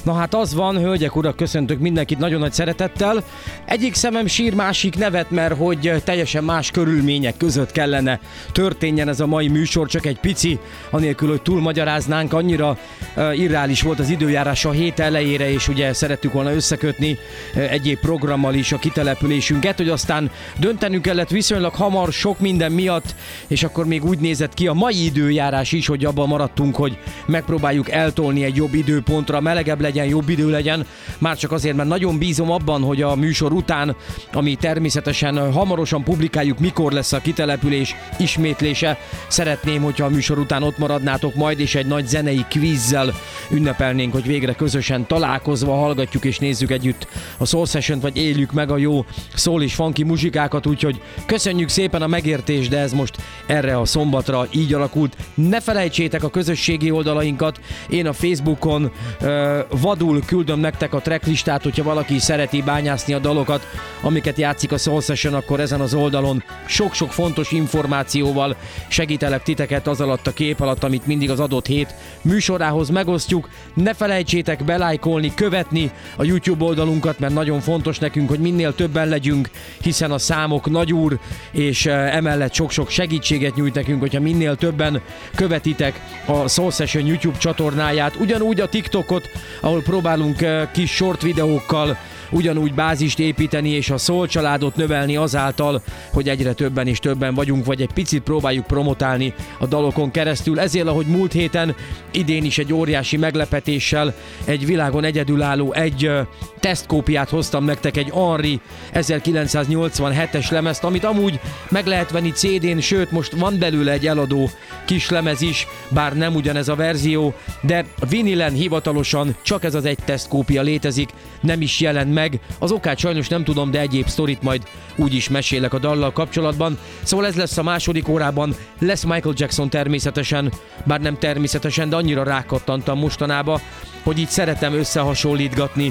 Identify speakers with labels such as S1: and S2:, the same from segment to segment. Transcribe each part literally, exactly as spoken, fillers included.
S1: Na hát az van, hölgyek, urak, köszöntök mindenkit nagyon nagy szeretettel. Egyik szemem sír, másik nevet, mert hogy teljesen más körülmények között kellene történjen ez a mai műsor, csak egy pici, anélkül, hogy túlmagyaráznánk, annyira uh, irreális volt az időjárás a hét elejére, és ugye szerettük volna összekötni uh, egyéb programmal is a kitelepülésünket, hogy aztán döntenünk kellett viszonylag hamar, sok minden miatt, és akkor még úgy nézett ki a mai időjárás is, hogy abban maradtunk, hogy megpróbáljuk eltolni egy jobb időpontra, melegebb legyen, jobb idő legyen, már csak azért, mert nagyon bízom abban, hogy a műsor után, ami természetesen hamarosan publikáljuk, mikor lesz a kitelepülés ismétlése, szeretném, hogyha a műsor után ott maradnátok majd, és egy nagy zenei kvízzel ünnepelnénk, hogy végre közösen találkozva hallgatjuk és nézzük együtt a Soul Session-t, vagy éljük meg a jó soul és funky muzsikákat, úgyhogy köszönjük szépen a megértést, de ez most erre a szombatra így alakult. Ne felejtsétek a közösségi oldalainkat, én a Facebookon uh, vadul küldöm nektek a tracklistát, hogyha valaki szereti bányászni a dalokat, amiket játszik a Soul Session, akkor ezen az oldalon sok-sok fontos információval segítelek titeket az alatt a kép alatt, amit mindig az adott hét műsorához megosztjuk. Ne felejtsétek belájkolni, követni a YouTube oldalunkat, mert nagyon fontos nekünk, hogy minél többen legyünk, hiszen a számok nagyúr, és emellett sok-sok segítséget nyújt nekünk, hogyha minél többen követitek a Soul Session YouTube csatornáját, ugyanúgy a TikTokot, ahol próbálunk kis short videókkal ugyanúgy bázist építeni, és a Soul családot növelni azáltal, hogy egyre többen és többen vagyunk, vagy egy picit próbáljuk promotálni a dalokon keresztül. Ezért, ahogy múlt héten, idén is egy óriási meglepetéssel egy világon egyedülálló egy uh, tesztkópiát hoztam nektek, egy Henry ezerkilencszáznyolcvanhetes lemezt, amit amúgy meg lehet venni cé dén, sőt most van belőle egy eladó kis lemez is, bár nem ugyanez a verzió, de vinilen hivatalosan csak ez az egy tesztkópia létezik, nem is jelent meg. Az okát sajnos nem tudom, de egyéb sztorit majd úgyis mesélek a dallal kapcsolatban. Szóval ez lesz a második órában, lesz Michael Jackson természetesen, bár nem természetesen, de annyira rákattantam mostanába, hogy így szeretem összehasonlítgatni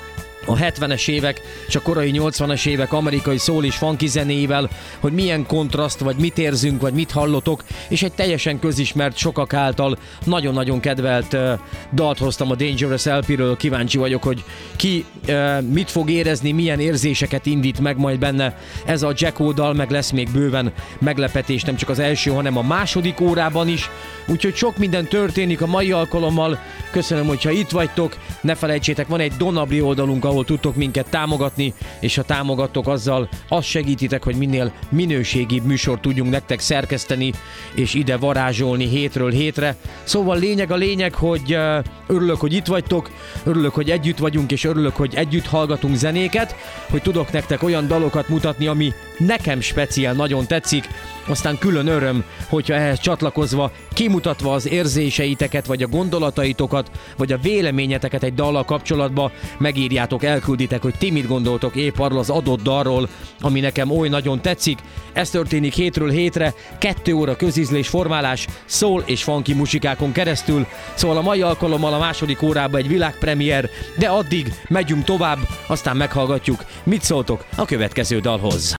S1: a hetvenes évek és a korai nyolcvanas évek amerikai soul és funky zenéivel, hogy milyen kontraszt, vagy mit érzünk, vagy mit hallotok, és egy teljesen közismert, sokak által nagyon-nagyon kedvelt uh, dalt hoztam a Dangerous el pé-ről, kíváncsi vagyok, hogy ki uh, mit fog érezni, milyen érzéseket indít meg majd benne ez a Jacko dal, meg lesz még bőven meglepetés, nem csak az első, hanem a második órában is, úgyhogy sok minden történik a mai alkalommal. Köszönöm, hogyha itt vagytok, ne felejtsétek, van egy Donabli oldalunk, ahol tudtok minket támogatni, és ha támogattok, azzal azt segítitek, hogy minél minőségibb műsort tudjunk nektek szerkeszteni, és ide varázsolni hétről hétre. Szóval lényeg a lényeg, hogy uh, örülök, hogy itt vagytok, örülök, hogy együtt vagyunk, és örülök, hogy együtt hallgatunk zenéket, hogy tudok nektek olyan dalokat mutatni, ami nekem speciál nagyon tetszik, aztán külön öröm, hogyha ehhez csatlakozva, kimutatva az érzéseiteket, vagy a gondolataitokat, vagy a véleményeteket egy dallal kapcsolatban megírjátok, elkülditek, hogy ti mit gondoltok épp arról az adott dalról, ami nekem oly nagyon tetszik. Ez történik hétről hétre, kettő óra közízlés formálás, soul és funky muzsikákon keresztül, szóval a mai alkalommal a második órában egy világpremier, de addig megyünk tovább, aztán meghallgatjuk, mit szóltok a következő dalhoz.